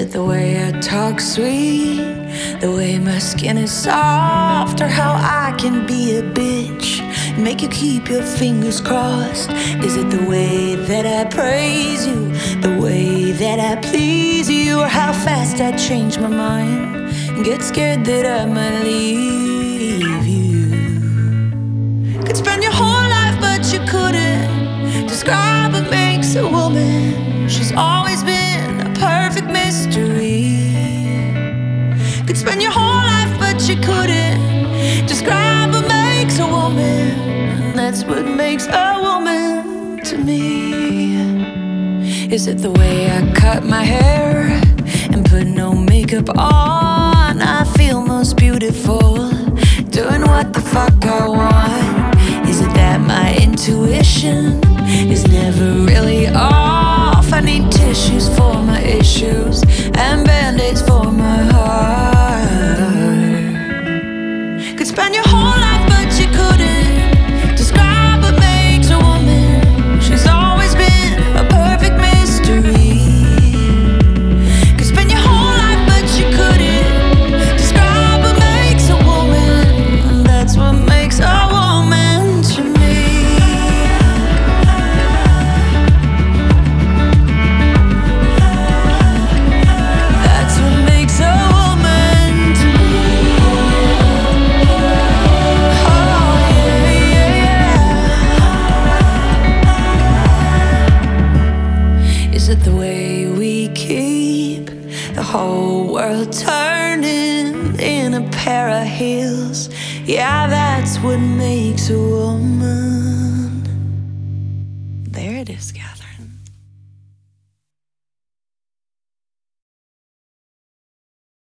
it the way I talk sweet, the way my skin is soft, or how I can be a bitch, make you keep your fingers crossed? Is it the way that I praise you, the way that I please you, or how fast I change my mind and get scared that I might leave you? Could spend your whole life but you couldn't describe what makes a woman. She's always been a perfect mystery. Could spend your whole life but you couldn't describe what makes a woman. That's what makes a woman to me. Is it the way I cut my hair and put no makeup on? I feel most beautiful doing what the fuck I want. Is it that my intuition is never really off? I need tissues for my issues and band-aids for my heart. Could spend your whole life but you couldn't describe what makes a woman. She's always been a perfect mystery. Could spend your whole life but you couldn't describe what makes a woman. That's what makes a woman to me. That's what makes a woman to me. Oh yeah, yeah. Is it the way we keep the whole world turning in a pair of heels? Yeah, that's what makes a woman. There it is, Catherine.